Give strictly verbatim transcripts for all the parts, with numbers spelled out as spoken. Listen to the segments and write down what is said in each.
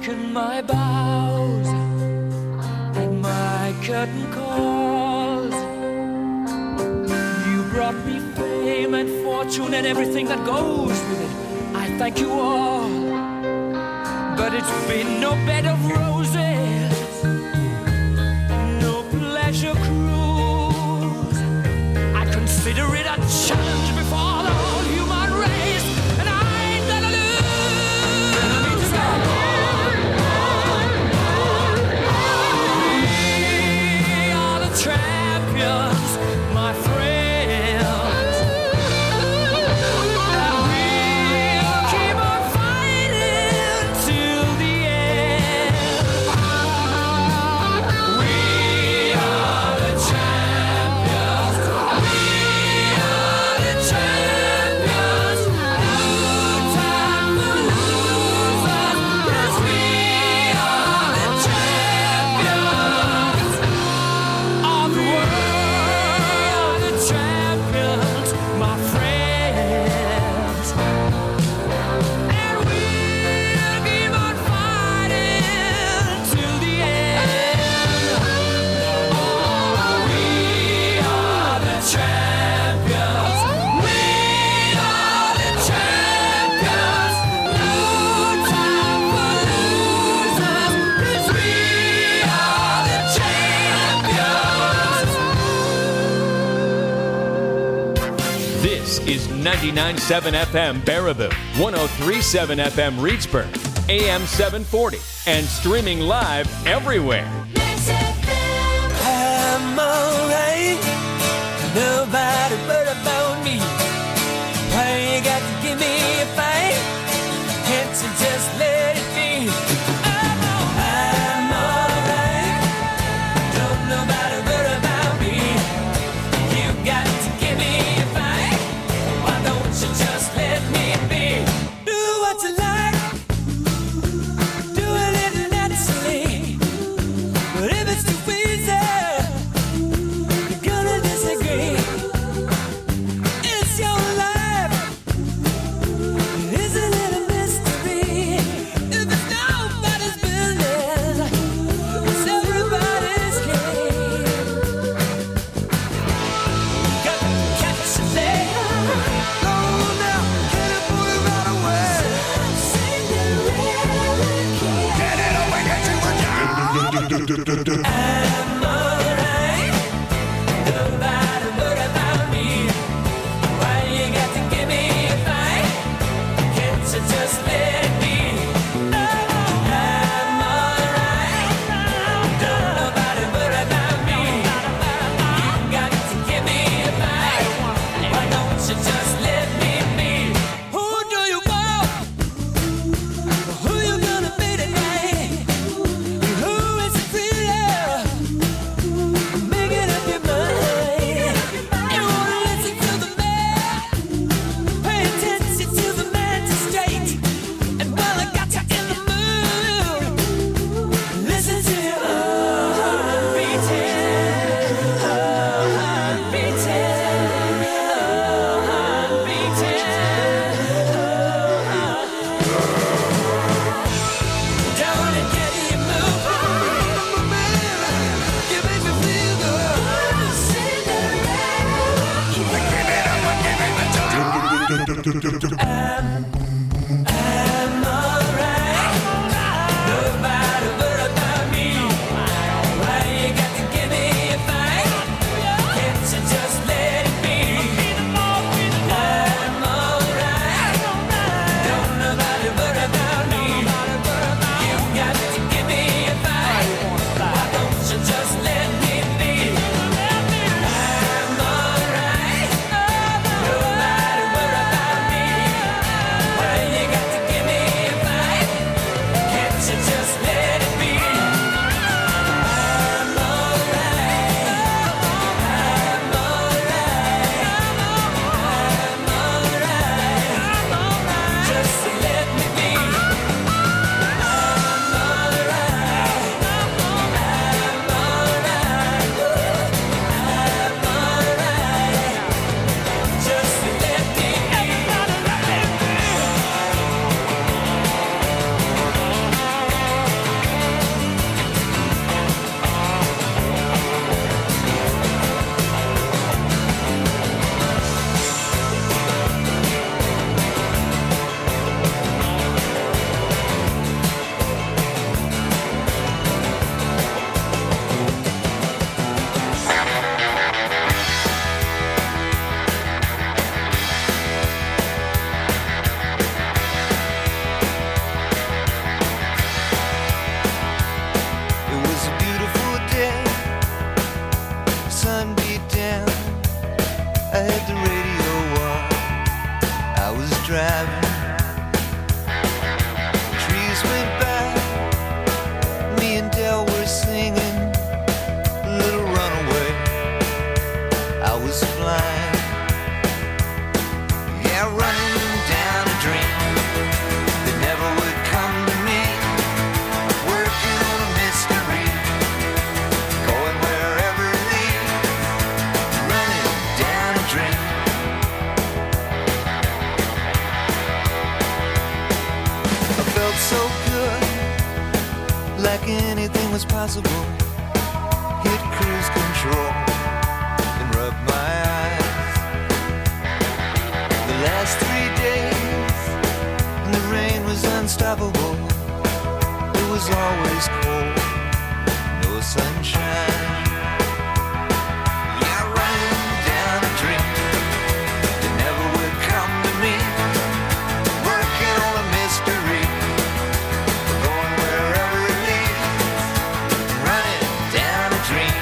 taken my bows and my curtain calls. You brought me fame and fortune and everything that goes with it. I thank you all, but it's been no bed of roses, no pleasure cruise. I consider it a challenge before the whole human race, and I ain't gonna lose. We are the champions, my friends, and we'll keep on fighting till the end. We are the champions. We are the champions. No time for losers, 'cause we are the champions of the world, the champions, my friends. And we'll keep on fighting till the end. Oh, we are the champions. We are the champions. No time for losers, 'cause we are the champions. This is ninety-nine point seven F M Baraboo, one oh three point seven F M Reedsburg, A M seven forty, and streaming live everywhere. I'm alright. Nobody but about me. Why you got to give me a fight? Can't you just let it be? I'm alright. Don't nobody but about me. You got to give me a fight. Why don't you just let me be? Do what you like. Do it naturally. But if it's too easy, you're gonna disagree. It's your life. Isn't it a mystery? If it's nobody's business, it's everybody's game. Got to catch a day. Go now, get it, put it right away. Get it away, get you a job. I'm alright. Nobody but about me. Why you got to give me a fight? Can't you just let it be? I'm alright. Don't nobody but about me. You got to give me a fight. Why don't you just let me be? Who do you want? Who you gonna be tonight? Who is it real? Make it up your mind. You wanna listen to the man? Pay attention to the magistrate. And while I got you in the mood, listen to your heart beating, heart beating, heart beating. Don't it get you moving? You make me feel good. I'm alright. Nobody but about me. Why you got to give me a fight? Can't you just let it be? I'm alright. Don't nobody but about me. You got to give me a fight. Why don't you just let me be? I'm alright. Nobody but about me. Why driving. Trees went by. Me and Del were singing Little Runaway. I was flying. Yeah, running down a dream that never would come to me. Working on a mystery, going wherever it leads. Running down a dream. I felt so good, like anything was possible. Hit cruise control and rub my eyes. The last three days, and the rain was unstoppable. It was always cold, no sunshine. Yeah, running down a dream that never would come to me. Working on a mystery, going wherever it leads. Running down a dream.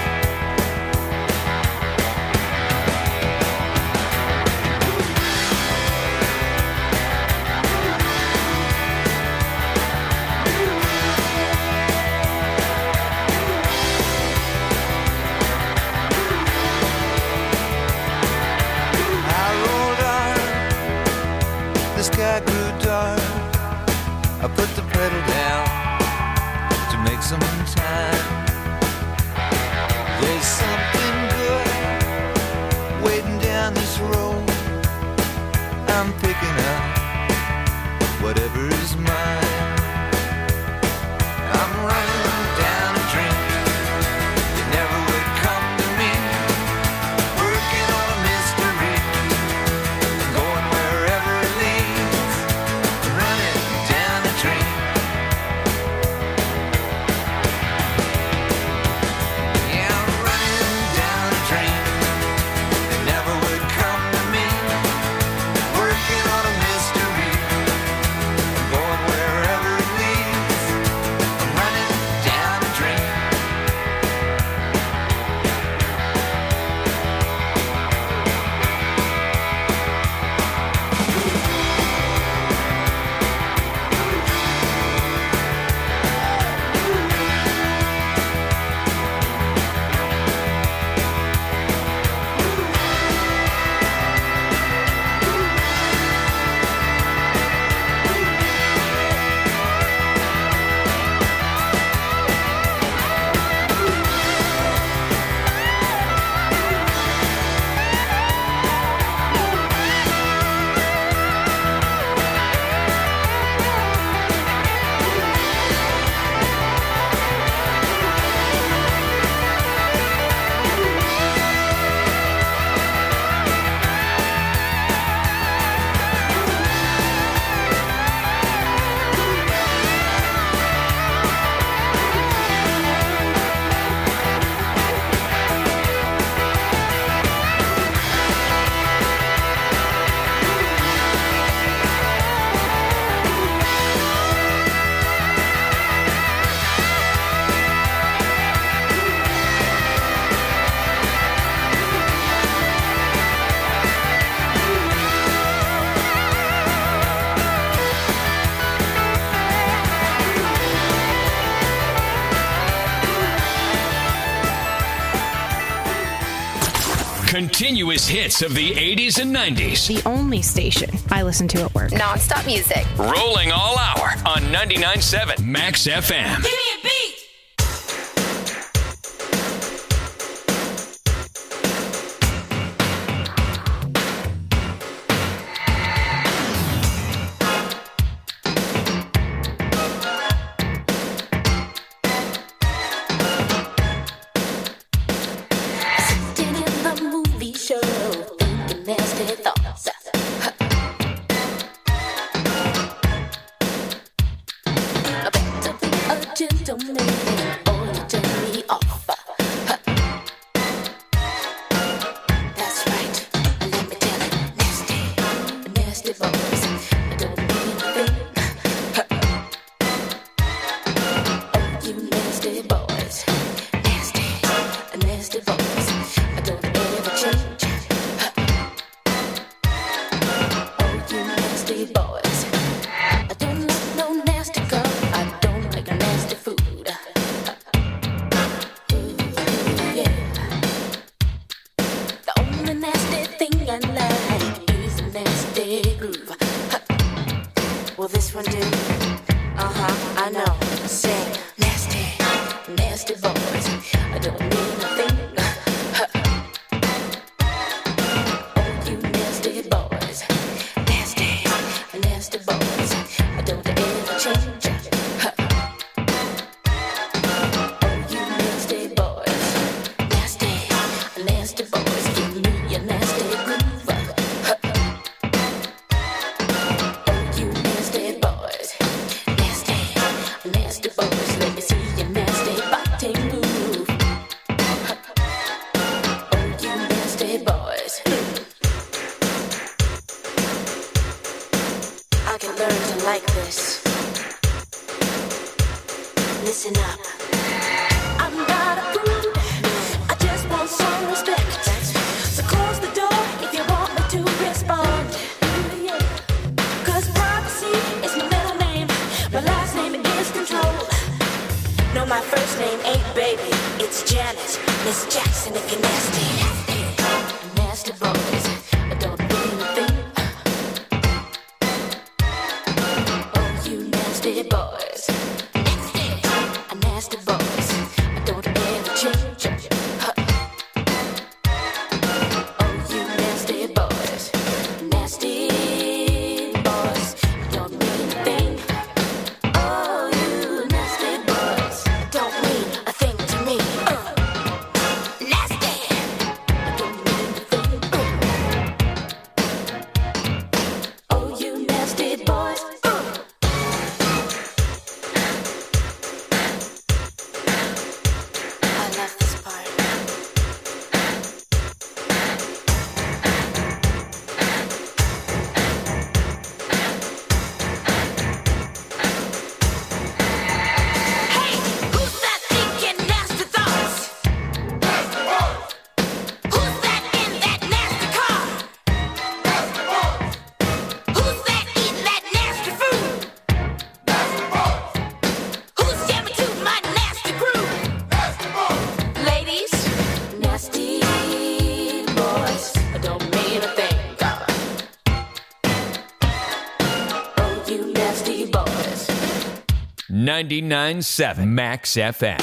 I rolled on, the sky grew dark. I put the pedal down to make some time. There's something good waiting down this road. I'm picking up whatever is mine. I'm running down a dream that never would come to me. Working on a mystery, going wherever it leads. Running down a dream. Yeah, I'm running down a dream that never would come to me. Working on a mystery, going wherever it leads. I'm running down a dream. Continuous hits of the eighties and nineties. The only station I listen to at work. Non-stop music. Rolling all hour on ninety-nine point seven Max F M. Give me a beat. Sitting in the movie show, thinking nasty thoughts. I better be a gentleman or you turn me off. That's right, let me tell it, nasty, nasty boys. I don't mean a thing. Oh, you nasty boys, nasty, nasty boys. I don't ever change. one, dude. Uh-huh, I know. Say, nasty, nasty boys. I don't mean a thing. Oh, you nasty boys. Nasty, nasty boys. I don't ever change. Oh, you nasty boys. Nasty, nasty boys. Give me your nasty groove. Nasty boys, let me see your nasty body move. Oh, you nasty boys. I can learn to like this. Listen up. I'm not a prude. I just want some respect. So close the door if you want me to respond. Cause privacy is my middle name. My last name is control. No, my first name ain't baby. It's Janet, Miss Jackson if you're nasty. Nasty boys, I don't mean a thing. Oh, you nasty boys. Nasty, nasty boys. I don't ever change. Oh, you nasty boys. Nasty boys. I don't mean a thing. Oh, you nasty boys. Don't mean a thing to me. Uh, nasty. I don't mean a thing. Uh. Oh, you nasty boys. Uh. I love this part. Hey, who's that thinking nasty thoughts? Nasty boys. Who's that in that nasty car? Nasty boys. Who's that eating that nasty food? Nasty boys. Who's jamming to my nasty groove? Nasty boys. Ladies, nasty boys. I don't mean a thing. Oh, you nasty boys. ninety-nine point seven Max F M.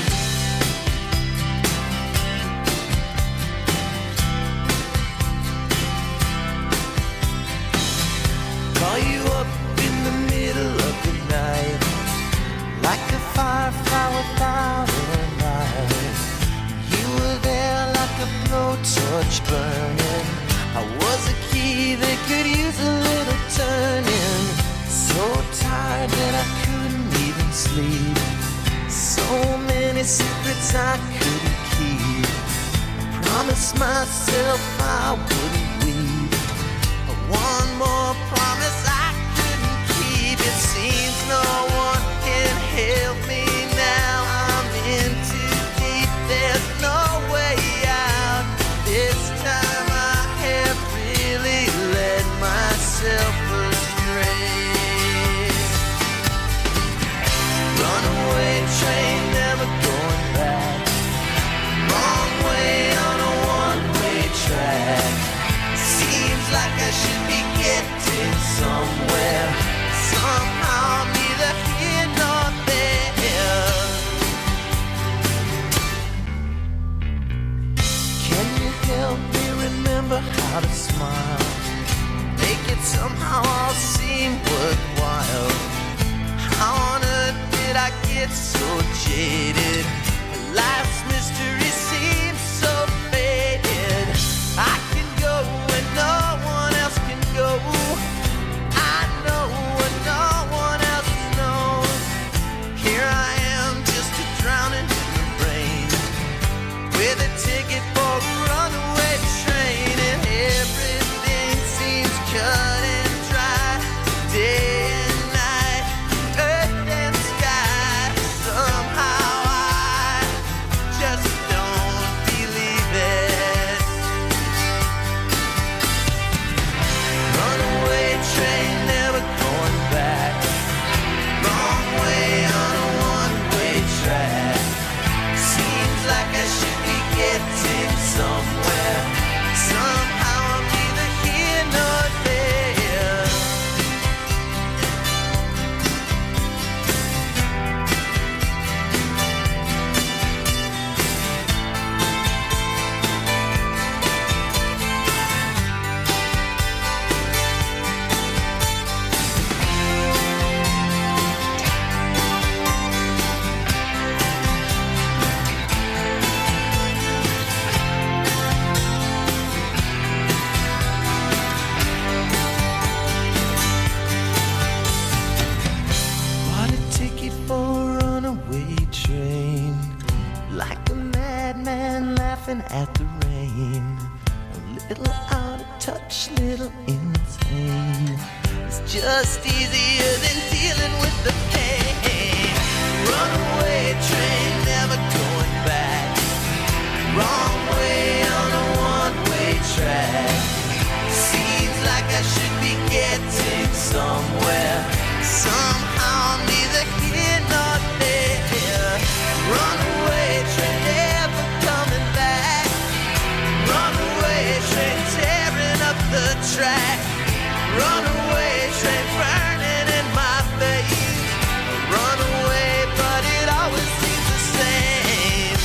Call you up in the middle of the night, like a firefly without a light. You were there like a blowtorch burning. I was a key that could use a little turning. So tired that I couldn't even sleep. So many secrets I couldn't keep. Promised myself I wouldn't weep. One more promise I couldn't keep. It seems no one can help me now. I'm in too deep. There's no way out. This time I have really led myself astray. Runaway train, never going back. Wrong way on a one-way track. Seems like I should be getting somewhere. Somehow neither here nor there. Can you help me remember how to smile? Make it somehow all seem worthwhile. How on earth did I get so jaded? Life's mystery seems so faded. I can go where no one else can go. I know what no one else knows. Here I am, just a drowning in the rain, with a ticket for a runaway train, and everything seems cut and dry. Day and night, earth and sky. Somehow I just don't just easier than dealing with the pain. Runaway train, never going back. Wrong way on a one-way track. Seems like I should be getting somewhere. Somehow neither here nor there. Runaway train, never coming back. Runaway train, tearing up the track. Runaway train, burning in my face. Runaway, but it always seems the same.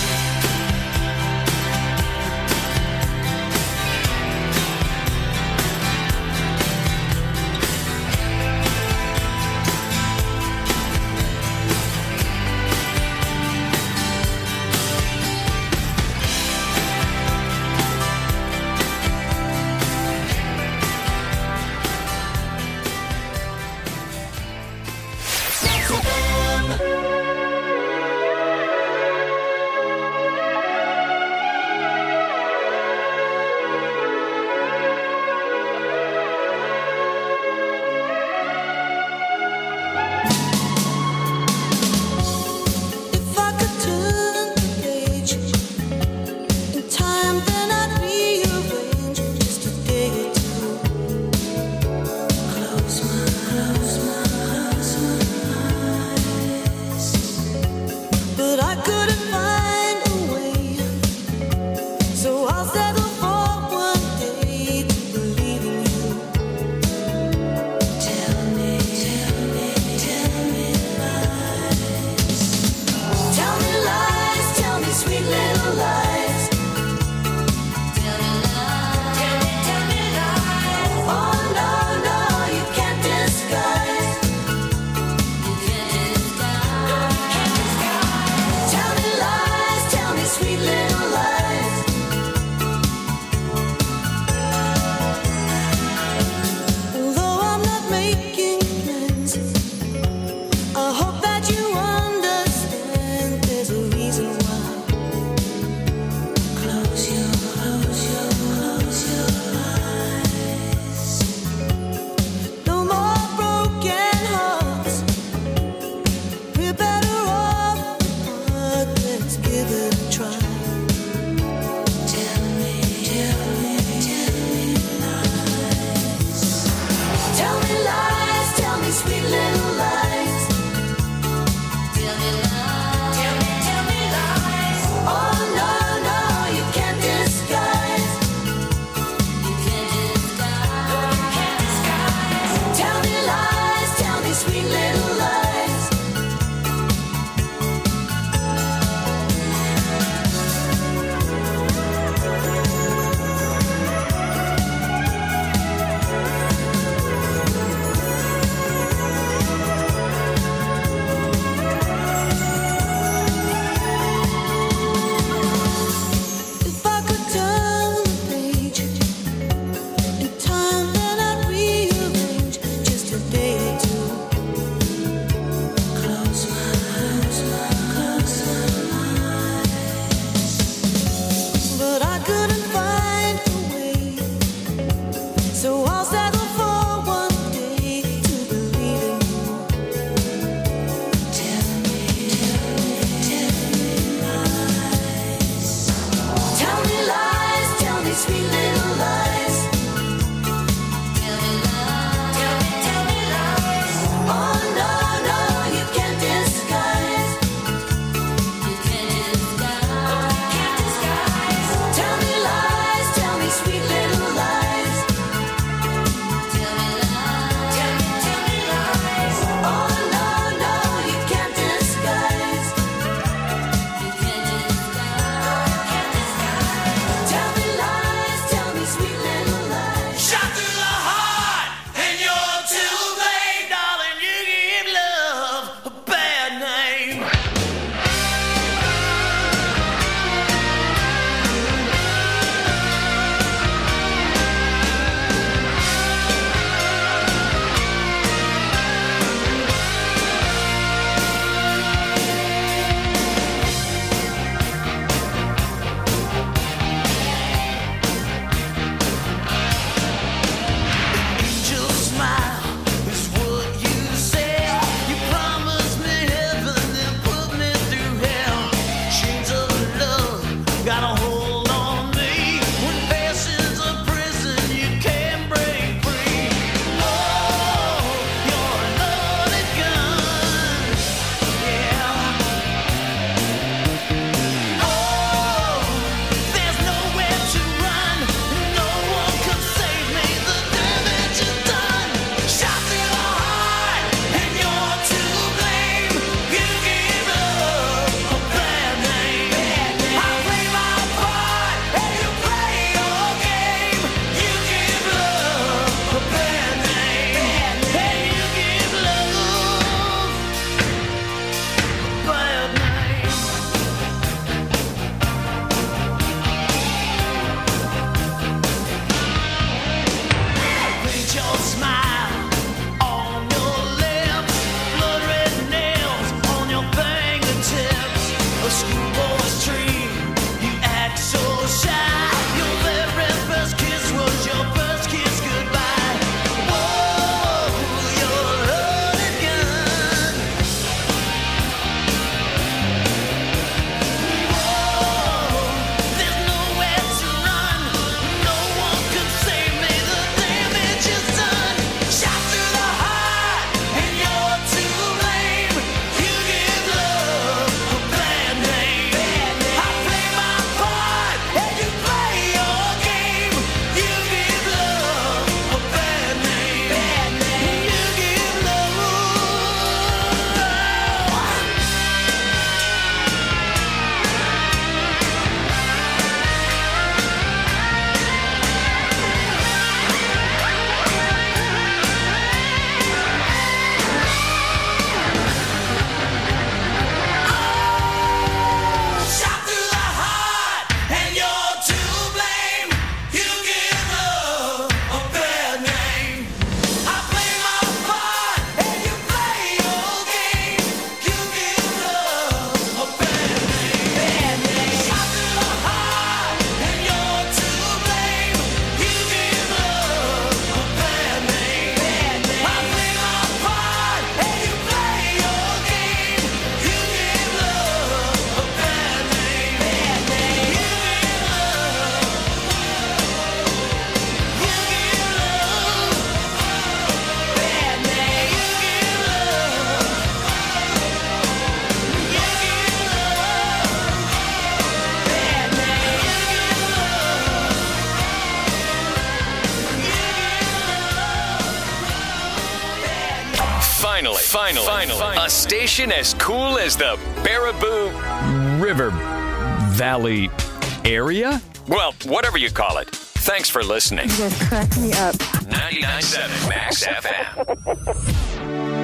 Finally, finally, finally, a station as cool as the Baraboo River Valley area? Well, whatever you call it. Thanks for listening. You guys crack me up. ninety-nine point seven Max F M.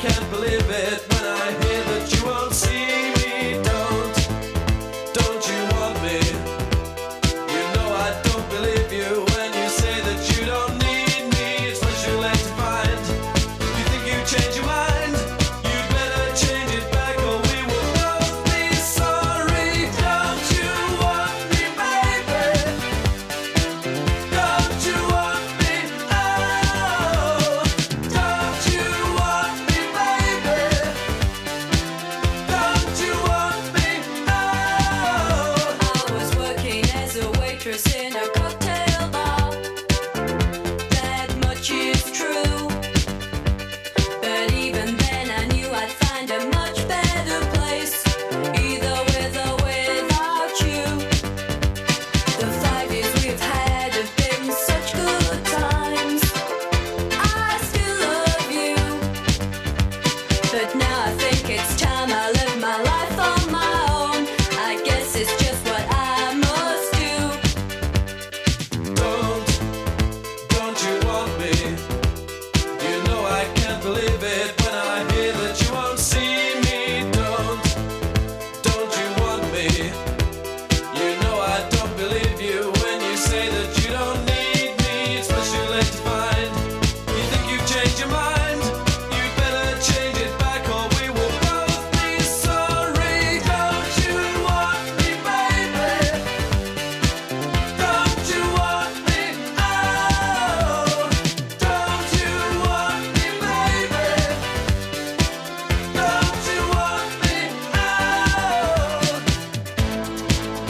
can't believe it when I hear that you won't see me. Don't, don't you want me? You know I don't believe you when you say that you don't need me. It's what you like to find. You think you change your mind? You better change it back or we will both be sorry. Don't you want me, baby? Don't you want me? Oh, don't you want me, baby? Don't you want me? Oh. I was working as a waitress in a cocktail bar. That much is true. But even then I knew I'd find a much better place, either with or without you. The five years we've had have been such good times. I still love you. But now I think it's time I live my life on my own. I guess it's just what I must do. Don't, don't you want me? You know I can't believe it when I hear that you won't see me. Don't, don't you want me? You know I don't believe you when you say that you don't need me. It's what you like to find. You think you've changed your mind? You better change it back or we will both be sorry. Don't you want me, baby? Don't you want me? Oh, don't you want me, baby? Don't you want me? Oh.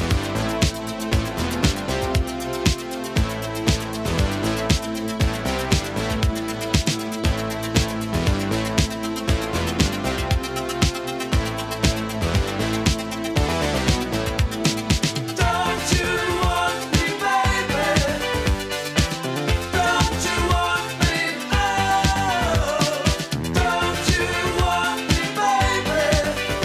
Don't you want me, baby? Don't you want me? Oh, don't you want me, baby?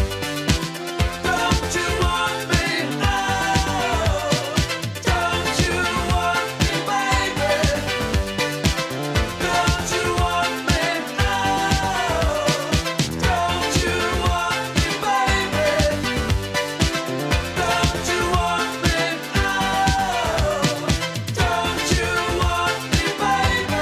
Don't you want me? Oh, don't you want me, baby? Don't you want me? Oh, don't you want me, baby? Don't you want me? Oh, don't you want me, baby?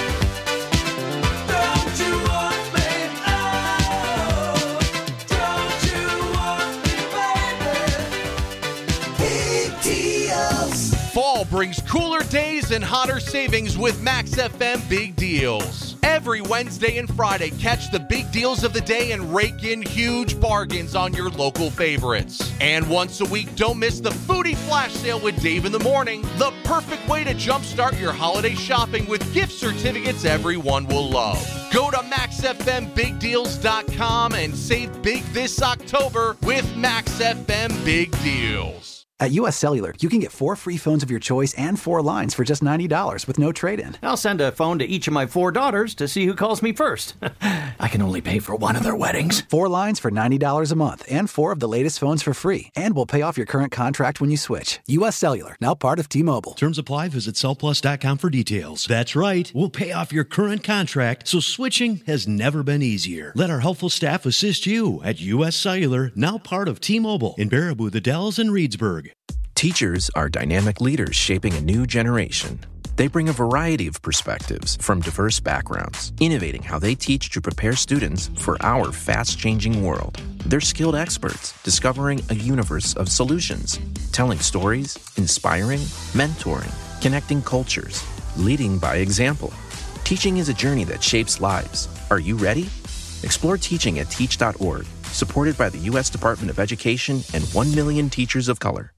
Don't you want me? Oh, don't you want me, baby? Big deals. Fall brings cooler days and hotter savings with Max F M Big Deals. Every Wednesday and Friday, catch the big deals of the day and rake in huge bargains on your local favorites. And once a week, don't miss the Foodie Flash Sale with Dave in the Morning, the perfect way to jumpstart your holiday shopping with gift certificates everyone will love. Go to max f m big deals dot com and save big this October with Max F M Big Deals. At U S Cellular, you can get four free phones of your choice and four lines for just ninety dollars with no trade-in. I'll send a phone to each of my four daughters to see who calls me first. I can only pay for one of their weddings. Four lines for ninety dollars a month and four of the latest phones for free. And we'll pay off your current contract when you switch. U S Cellular, now part of T-Mobile. Terms apply. Visit cell plus dot com for details. That's right. We'll pay off your current contract, so switching has never been easier. Let our helpful staff assist you at U S Cellular, now part of T-Mobile in Baraboo, the Dells, and Reedsburg. Teachers are dynamic leaders shaping a new generation. They bring a variety of perspectives from diverse backgrounds, innovating how they teach to prepare students for our fast-changing world. They're skilled experts, discovering a universe of solutions, telling stories, inspiring, mentoring, connecting cultures, leading by example. Teaching is a journey that shapes lives. Are you ready? Explore teaching at teach dot org, supported by the U S Department of Education and one million teachers of color.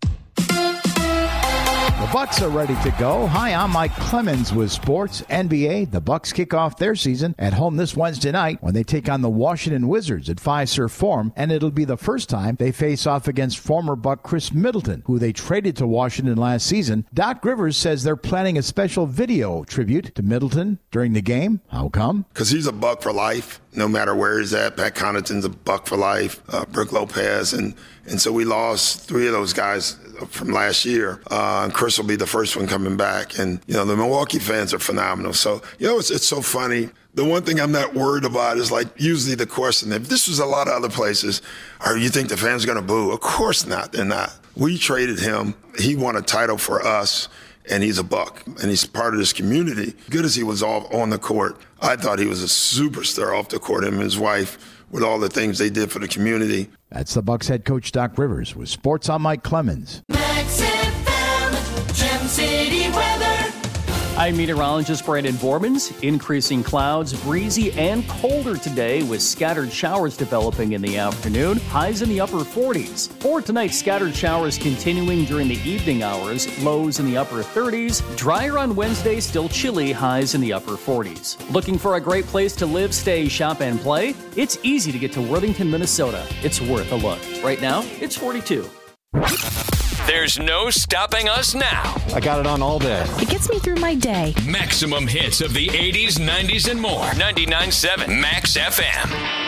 The Bucks are ready to go. Hi, I'm Mike Clemens with sports. N B A, the Bucks kick off their season at home this Wednesday night when they take on the Washington Wizards at Fiserv Forum, and it'll be the first time they face off against former Buck Chris Middleton, who they traded to Washington last season. Doc Rivers says they're planning a special video tribute to Middleton during the game. How come? Because he's a Buck for life, no matter where he's at. Pat Connaughton's a Buck for life, uh, Brook Lopez, and and so we lost three of those guys from last year. Uh, and Chris will be the first one coming back. And, you know, the Milwaukee fans are phenomenal. So, you know, it's, it's so funny. The one thing I'm not worried about is like usually the question, if this was a lot of other places, are you think the fans are going to boo? Of course not. They're not. We traded him. He won a title for us, and he's a Buck, and he's part of this community. Good as he was off on the court, I thought he was a superstar off the court, him and his wife, with all the things they did for the community. That's the Bucks head coach Doc Rivers with Sports on Mike Clemens. Max F M, Gem City weather. I'm meteorologist Brandon Bormans. Increasing clouds, breezy and colder today with scattered showers developing in the afternoon. Highs in the upper forties. For tonight, scattered showers continuing during the evening hours. Lows in the upper thirties. Drier on Wednesday, still chilly. Highs in the upper forties. Looking for a great place to live, stay, shop, and play? It's easy to get to Worthington, Minnesota. It's worth a look. Right now, it's forty-two. There's no stopping us now. I got it on all day. It gets me through my day. Maximum hits of the eighties, nineties, and more. ninety-nine point seven Max F M.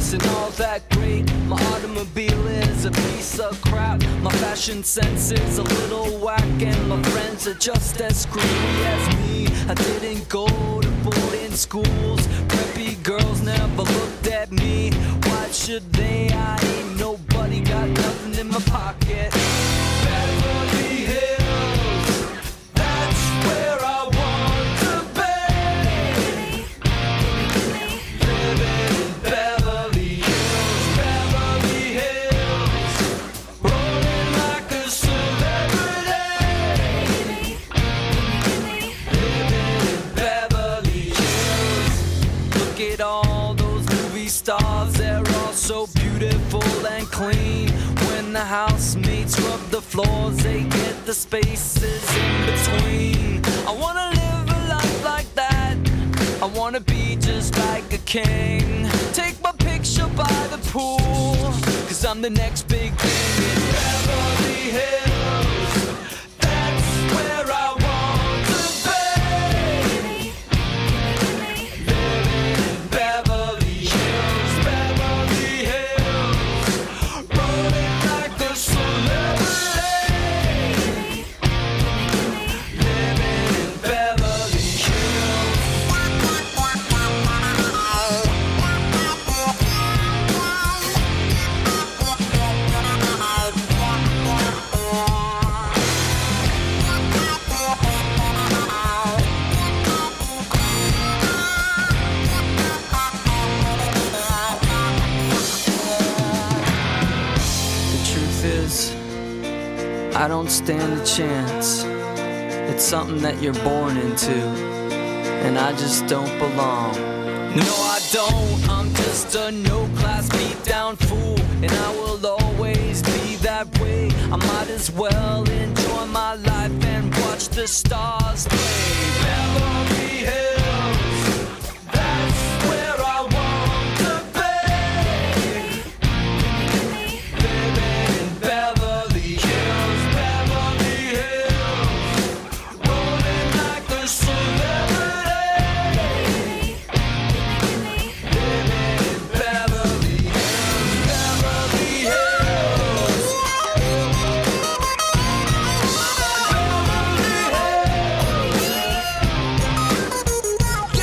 isn't all that great. My automobile is a piece of crap. My fashion sense is a little whack, and my friends are just as screwy as me. I didn't go to boarding schools. Preppy girls never looked at me. Why should they? I ain't nobody, got nothing in my pocket. Beverly Hills, that's where I want to be. Living in Beverly Hills, Beverly Hills, rolling like a celebrity. Living in Beverly Hills. Look at all those movie stars, they're all so beautiful and clean. When the housemates rub the floors, they get the spaces in between. I wanna live a life like that. I wanna be just like a king. Take my picture by the pool, cause I'm the next big thing in Beverly Hills. That's where I want to be. Living in Beverly Hills, Beverly Hills, rolling like a celebrity. Living in Beverly Hills. The truth is, I don't stand a chance. It's something that you're born into, and I just don't belong. No, I don't. I'm just a no-class beat-down fool, and I will always be that way. I might as well enjoy my life and watch the stars play. Beverly Hills, that's where I want to be. Living in Beverly Hills, Beverly Hills, rolling like a celebrity. Living in Beverly Hills, Beverly Hills. Beverly Hills.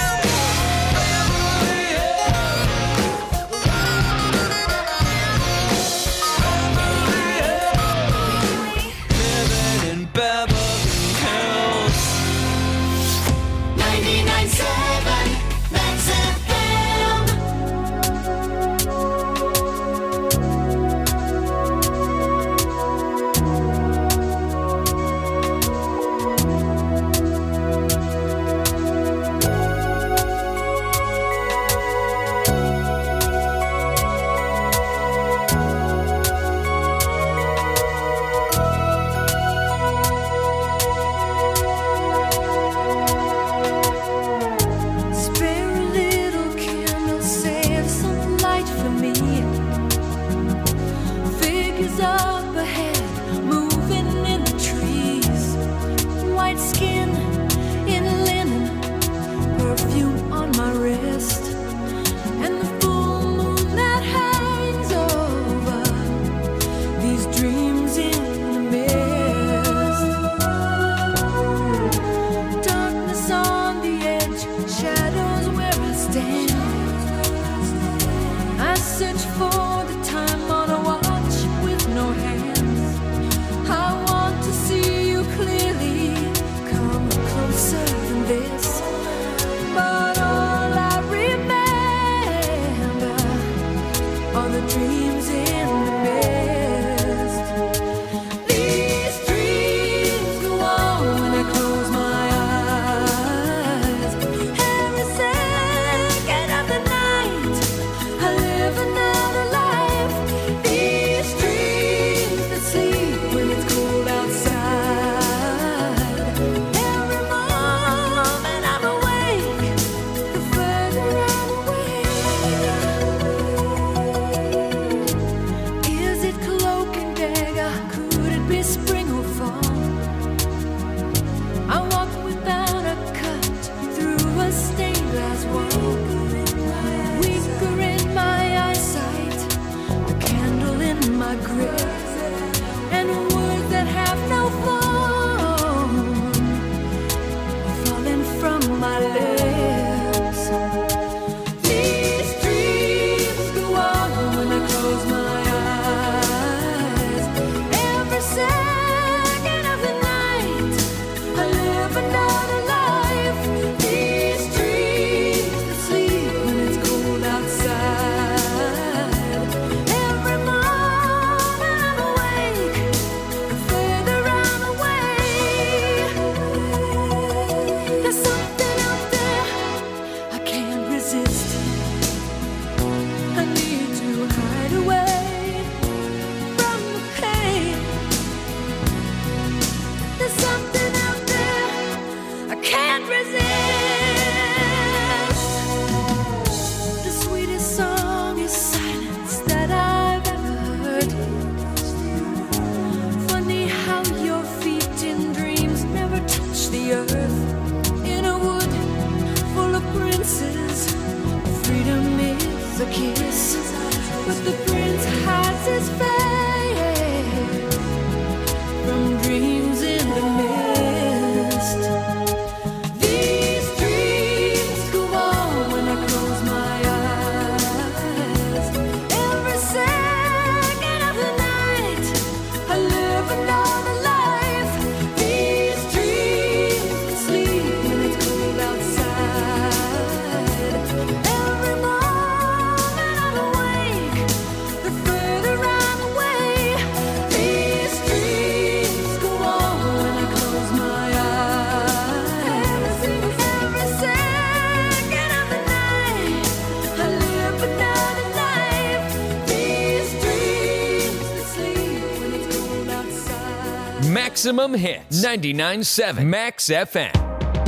Maximum hits. ninety-nine point seven Max F M.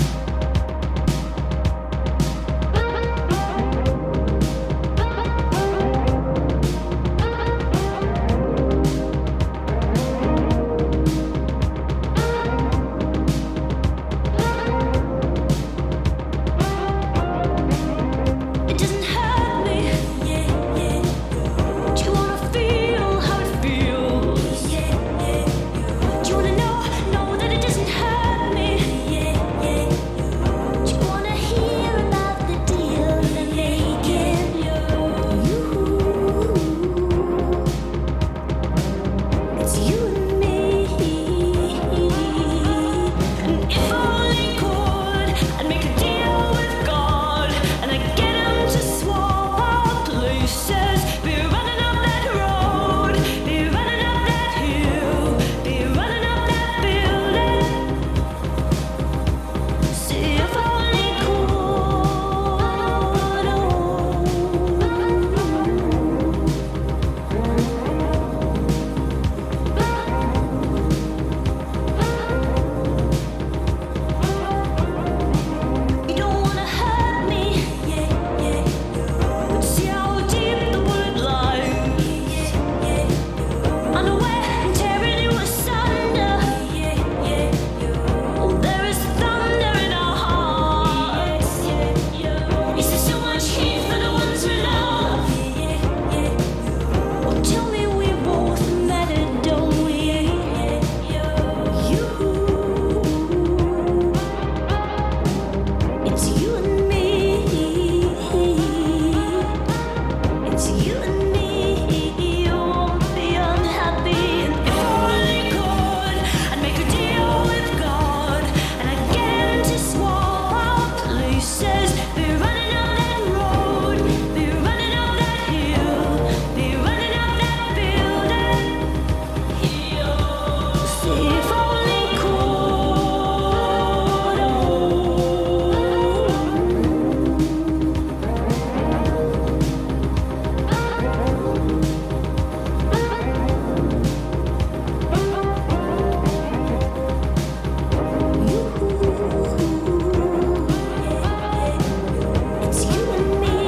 It doesn't hurt me. Yeah, yeah. Do you wanna feel how it feels? Yeah, yeah. Do you wanna know, know that it doesn't hurt me? Yeah, yeah. Do you wanna hear about the deal they're making? You, it's you and me. And if only could, I'd make a deal with God, and I'd get him to swap our places. Be running up that road, be running up that hill, be running up that building. See if only you don't wanna hurt me, yeah, yeah. But see how deep the bullet lies. Yeah, yeah. Unaware and tearing you asunder. Yeah, yeah. Oh, there is thunder in our hearts. Yeah, yeah. Is there so much heat for the ones we love? Yeah, yeah. Oh, tell me we both matter, don't we? You. It's you and me. It's you and me. You won't be unhappy. And if only could, I'd make a deal with God, and I'd get him to swap our places. Be running up that road, be running up that hill, be running up that building. See if only could. It's you and me.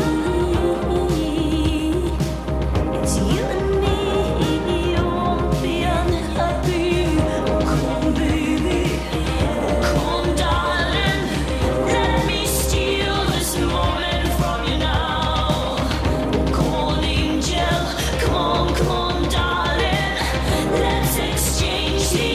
It's you and me. You won't be unhappy. Come on, baby. Come on, darling. Let me steal this moment from you now. Come on, angel. Come on, come on, darling. Let's exchange the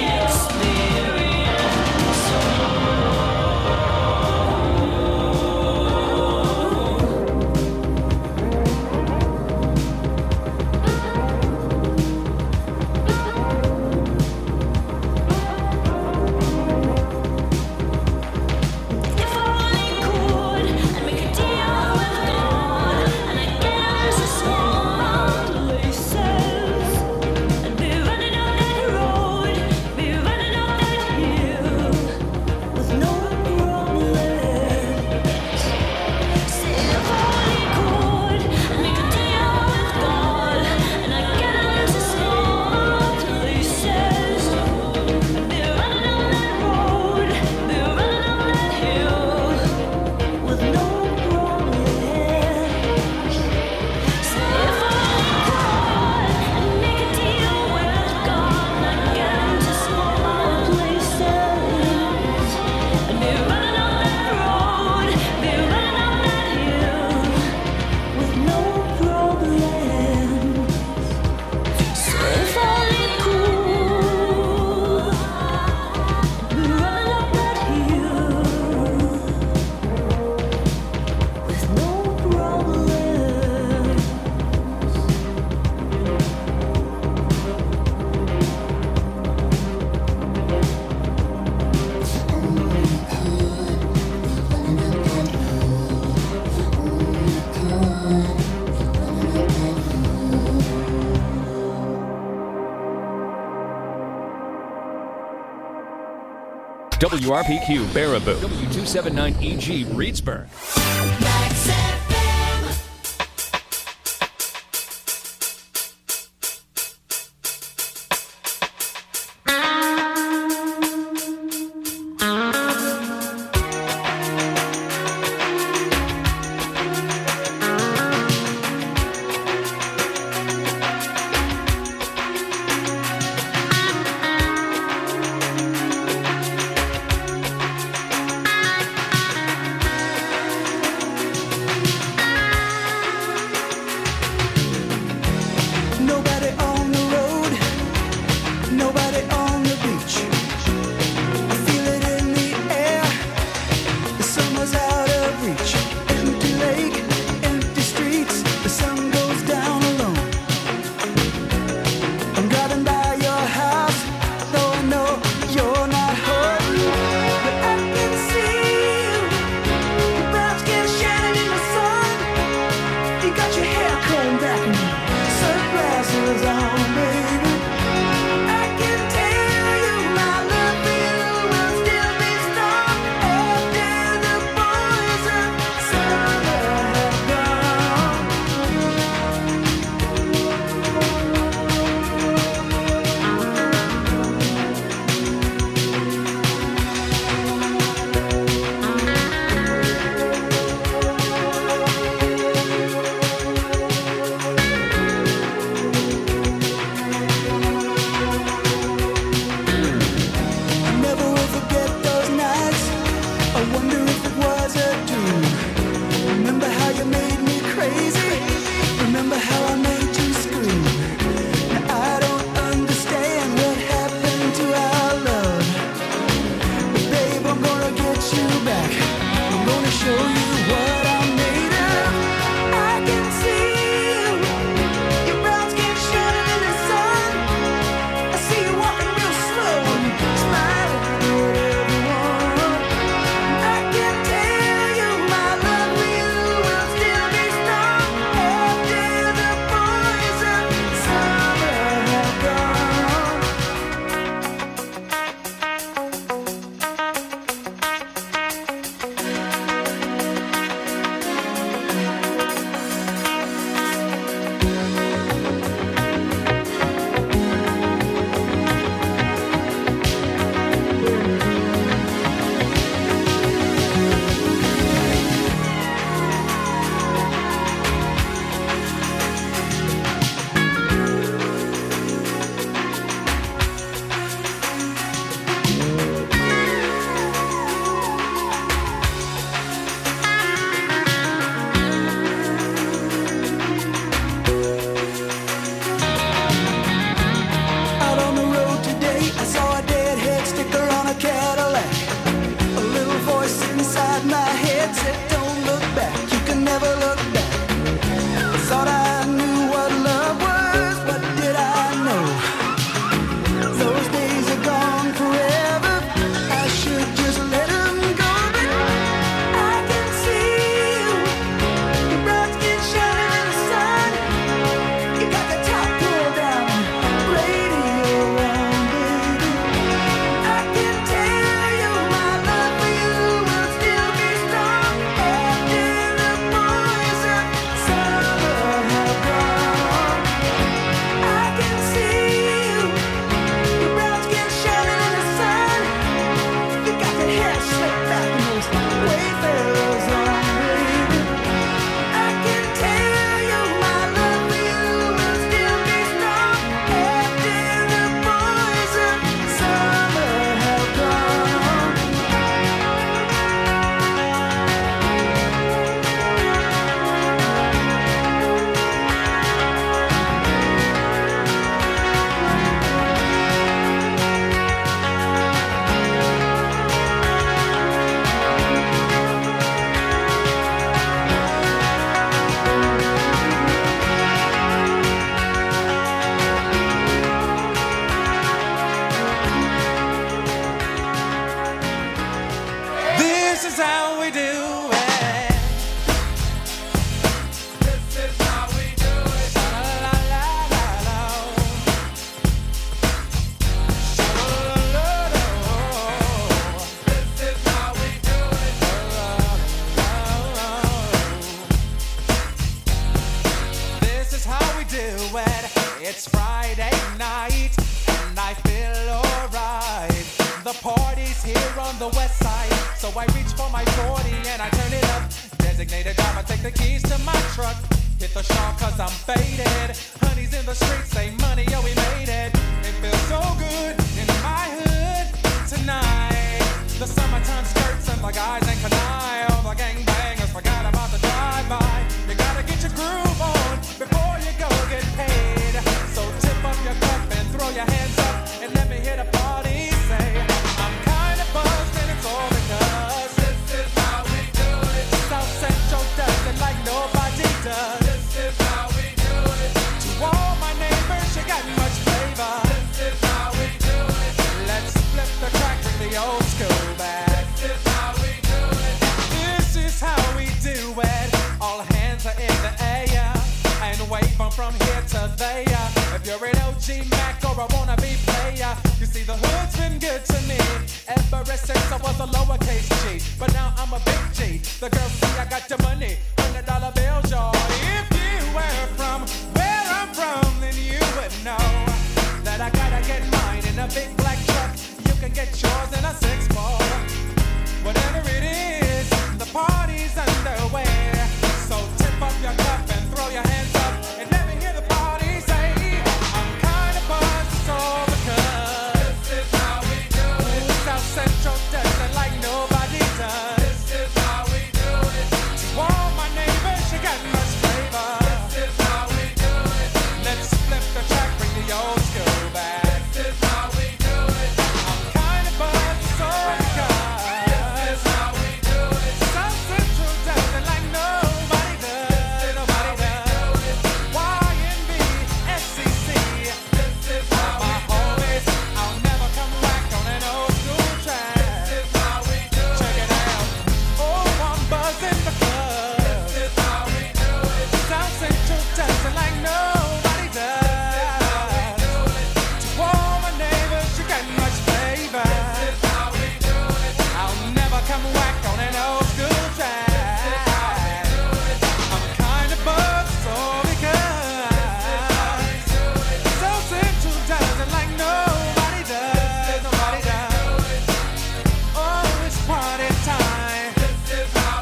If only could, I'd make a deal with God, and I'd get him to swap our places. I'd be running up that road, be running up that hill, with no problems. See if only could, I'd make a deal with God, and I'd get him to swap our places. I'd be running up that road, be running up that hill, with no problems. See if only could, I'd make a deal with God, and I'd get him to swap our places. I'd be running up that road, be running up that hill, with no problems. See if only could, I'd be running up that hill, with no problems. W R P Q Baraboo. W two seventy-nine E G Reedsburg. Max F M. the party's here on the west side. So I reach for my forty and I turn it up. Designated driver, take the keys to my truck. Hit the shawl cause I'm faded. Honey's in the streets, say money, yo, we made it. It feels so good in my hood tonight. The summertime skirts and the guys ain't canine. All the gangbangers forgot about the drive-by. You gotta get your groove on before you go get paid. So tip up your cup and throw your hands up and let me hit a party. Say, I'm kinda buzzed and it's all because this is how we do it. South Central does it like nobody does. This is how we do it. To all my neighbors, you got much flavor. This is how we do it. Let's flip the track with the old school back. This is how we do it. This is how we do it. All hands are in the air and wave them from here to there. If you're an O G Mac or a wannabe player, you see the hood's been good to me ever since I was a lowercase G. But now I'm a big G. The girls see I got the money, hundred dollar bills, y'all. If you were from where I'm from, then you would know that I gotta get mine in a big black truck. You can get yours in a six.